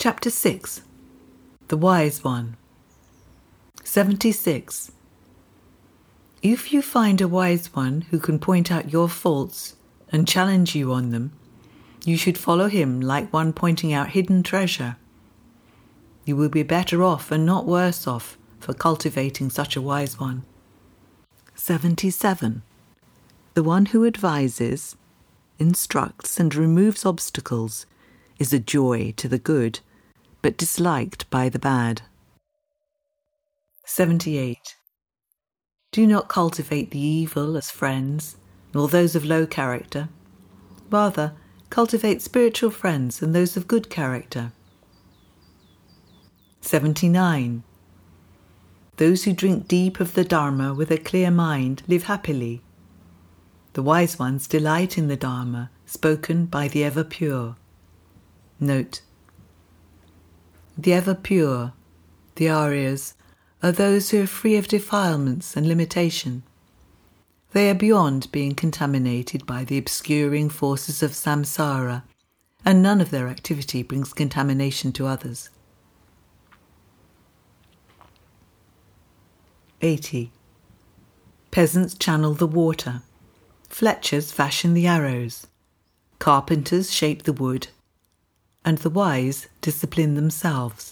Chapter 6. The Wise One. 76. If you find a wise one who can point out your faults and challenge you on them, you should follow him like one pointing out hidden treasure. You will be better off and not worse off for cultivating such a wise one. 77. The one who advises, instructs and removes obstacles is a joy to the good, but disliked by the bad. 78. Do not cultivate the evil as friends, nor those of low character. Rather, cultivate spiritual friends and those of good character. 79. Those who drink deep of the Dharma with a clear mind live happily. The wise ones delight in the Dharma, spoken by the ever-pure. Note: the ever-pure, the Aryas, are those who are free of defilements and limitation. They are beyond being contaminated by the obscuring forces of samsara, and none of their activity brings contamination to others. 80. Peasants channel the water, fletchers fashion the arrows, carpenters shape the wood, and the wise discipline themselves.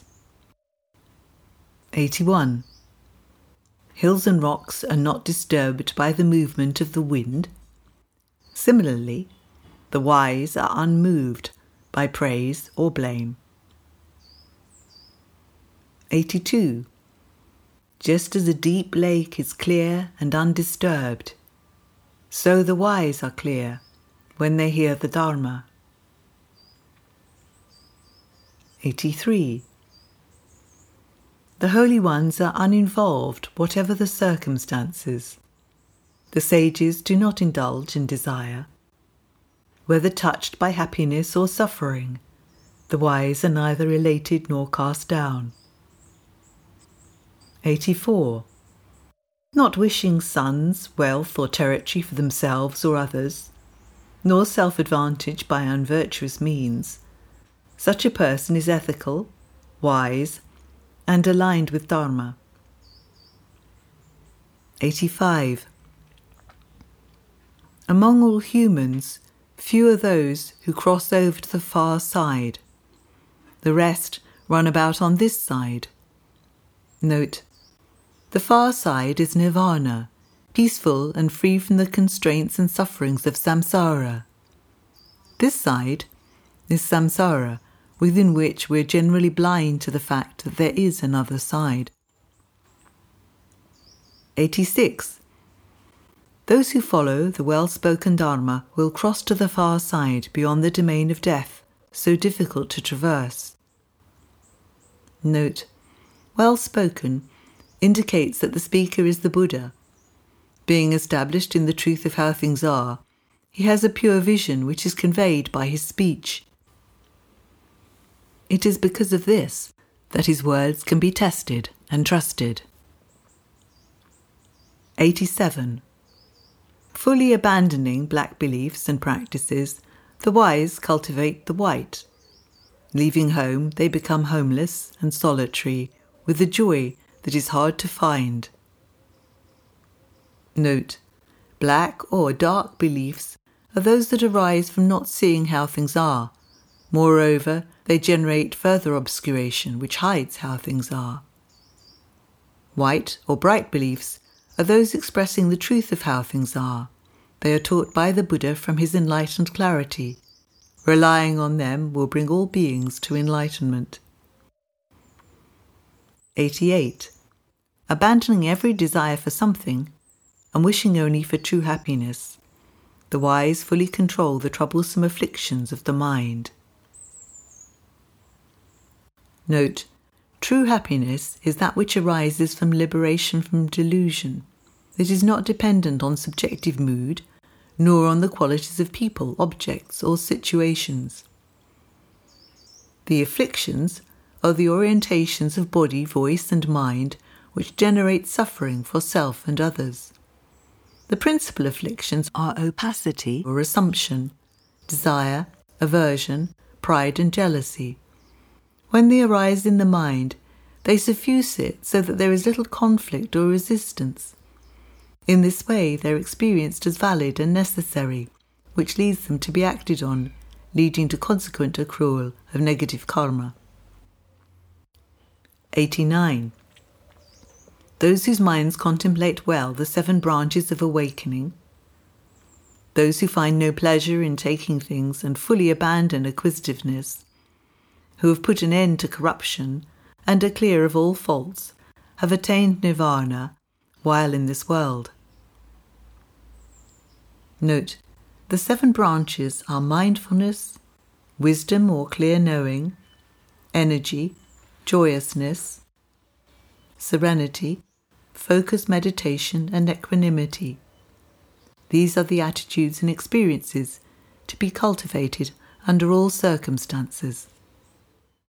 81. Hills and rocks are not disturbed by the movement of the wind. Similarly, the wise are unmoved by praise or blame. 82. Just as a deep lake is clear and undisturbed, so the wise are clear when they hear the Dharma. 83. The holy ones are uninvolved whatever the circumstances. The sages do not indulge in desire. Whether touched by happiness or suffering, the wise are neither elated nor cast down. 84. Not wishing sons, wealth or territory for themselves or others, nor self-advantage by unvirtuous means, such a person is ethical, wise, and aligned with Dharma. 85. Among all humans, few are those who cross over to the far side. The rest run about on this side. Note: the far side is nirvana, peaceful and free from the constraints and sufferings of samsara. This side is samsara, within which we are generally blind to the fact that there is another side. 86. Those who follow the well-spoken Dharma will cross to the far side beyond the domain of death, so difficult to traverse. Note: well-spoken indicates that the speaker is the Buddha. Being established in the truth of how things are, he has a pure vision which is conveyed by his speech. It is because of this that his words can be tested and trusted. 87. Fully abandoning black beliefs and practices, the wise cultivate the white. Leaving home, they become homeless and solitary, with a joy that is hard to find. Note: black or dark beliefs are those that arise from not seeing how things are. Moreover, they generate further obscuration which hides how things are. White or bright beliefs are those expressing the truth of how things are. They are taught by the Buddha from his enlightened clarity. Relying on them will bring all beings to enlightenment. 88. Abandoning every desire for something and wishing only for true happiness, the wise fully control the troublesome afflictions of the mind. Note: true happiness is that which arises from liberation from delusion. It is not dependent on subjective mood, nor on the qualities of people, objects, or situations. The afflictions are the orientations of body, voice, and mind which generate suffering for self and others. The principal afflictions are opacity or assumption, desire, aversion, pride, and jealousy. When they arise in the mind, they suffuse it so that there is little conflict or resistance. In this way, they are experienced as valid and necessary, which leads them to be acted on, leading to consequent accrual of negative karma. 89. Those whose minds contemplate well the 7 branches of awakening, those who find no pleasure in taking things and fully abandon acquisitiveness, who have put an end to corruption and are clear of all faults, have attained nirvana while in this world. Note, the 7 branches are mindfulness, wisdom or clear knowing, energy, joyousness, serenity, focused meditation and equanimity. These are the attitudes and experiences to be cultivated under all circumstances.